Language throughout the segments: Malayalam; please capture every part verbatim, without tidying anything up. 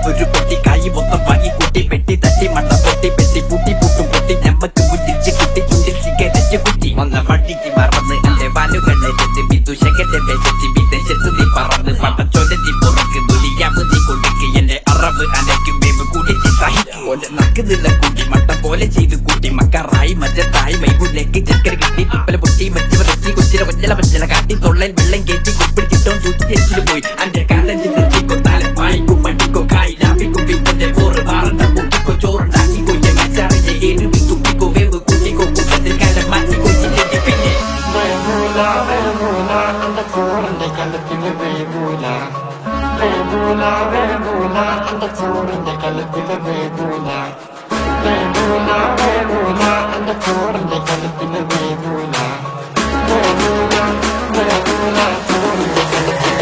ഒരു പൊട്ടി കായി മൊത്തം വാങ്ങി കൂട്ടി പെട്ടി തട്ടി മണ്ണ പൊട്ടി പെട്ടി പൂട്ടി പൂട്ടും പൊട്ടി ഞമ്മക്ക് മുന്നിച്ച് കുട്ടി ചൂണ്ടിൽ സിഗരറ്റ് കുട്ടി വന്ന പട്ടിക്ക് മറന്ന് അല്ലെ വാലുകളെ വിദൂഷകന്റെ വേഷത്തി വിദേശത്ത് നീ പറന്ന് പട്ടച്ചോന്റെ നീ പുറക്ക് ദുനിയാവ് നീ കൊടുക്ക് എന്റെ അറവ് അനക്കും വേവ് കൂടിച്ച് സഹിക്കും പോലെ നക്കുന്നില്ല കൂട്ടി മട്ട പോലെ ചെയ്ത് കൂട്ടി മക്കറായി മജത്തായി മൈബുലേക്ക് ചക്കര കിട്ടി തുപ്പല പൊട്ടി മറ്റു റെച്ചി കൊച്ചില വഞ്ചല വഞ്ചല കാട്ടി തൊള്ളയിൽ വെള്ളം കയറ്റി കുപ്പിടിച്ചിട്ടോ തൂറ്റി എച്ചില് പോയി അന്റെ കാലം ചിന്തിക്കോ താലം വായിക്കും പഠിക്കോ കായി ലാഭിക്കും പിന്നെ പോറ് മാറണ്ട പൊട്ടിക്കോ ചോറുണ്ടാക്കിക്കോ മച്ചാറിന്റെ ഏഴുവി തുപ്പിക്കോ വേവ് കൂട്ടിക്കോ കൂട്ടത്തിൽ കാലം മാറ്റിക്കോ ചിന്തിക്ക് പിന്നെ വേവൂല വേവൂല എന്റെ ചോറിന്റെ കലത്തില് വേവൂല വേവൂല വേവൂല എന്റെ ചോറിന്റെ കലത്തില് വേവൂല വേവൂല വേവൂല എന്റെ ചോറിന്റെ കലത്തില് വേവൂല വേവൂല വേവൂല ചോറിന്റെ കലത്തില്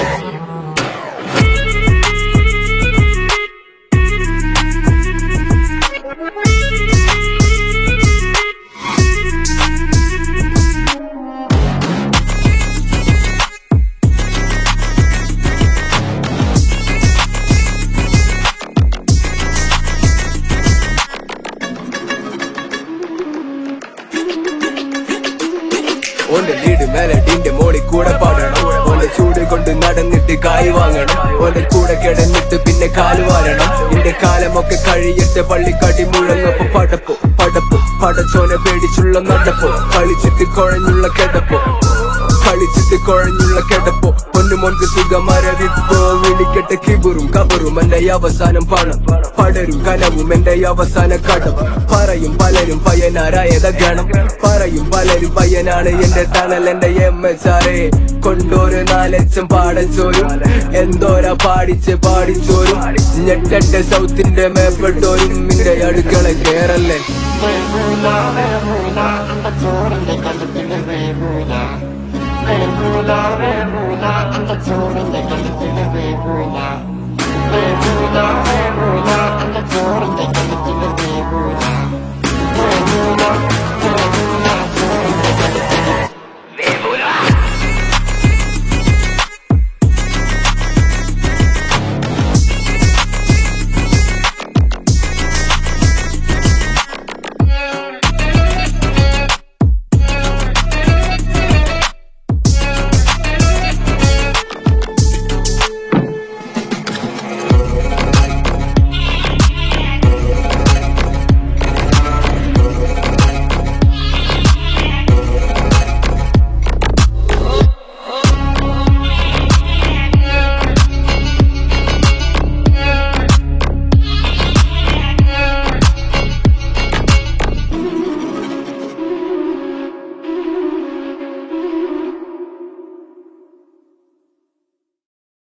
ഓന്റെ ലീഡ് മെലഡിന്റെ മോളിൽ കൂടെ പാടണം ഓന്റെ ചൂട് കൊണ്ട് നടന്നിട്ട് കായ് വാങ്ങണം ഓന്റെ കൂടെ കിടന്നിട്ട് പിന്നെ കാല് വാരണം എന്റെ കാലമൊക്കെ കഴിയട്ടെ പള്ളിക്കാട്ടി മുഴങ്ങപ്പോ പടപ്പോ പടപ്പോ പടച്ചോനെ പേടിച്ചുള്ള നടപ്പോ കളിച്ചിട്ട് കുഴഞ്ഞുള്ള കിടപ്പോ കളിച്ചിട്ട് കുഴഞ്ഞുള്ള കിടപ്പോ പൊന്നുമോൻക്ക് സുഖമരവിപ്പോ വിളിക്കട്ടെ കിബറും കബറും എന്റെ അവസാനം പണം പടരും കനവും എന്റെ അവസാന കടം പറയും പലരും പയ്യനാരായത ഗണം പറയും പലരും പയ്യനാണ് എന്റെ തണൽ എന്റെ എം എച്ച് ആറേ കൊണ്ടോര് നാലച്ചം പാടച്ചോരും എന്തോരാ പാടിച്ച് പാടിച്ചോരും ഞെട്ടട്ടെ സൗത്തിന്റെ മേപ്പെട്ടോരും നിന്റെ അടുക്കള കേറല്ലേ വേവൂല വേവൂല എന്റെ ചോറിന്റെ കലത്തില് വേവൂല വേവൂല വേവൂല എന്റെ ചോറിന്റെ കലത്തില് വേവൂല വേവൂല വേവൂല എന്റെ ചോറിന്റെ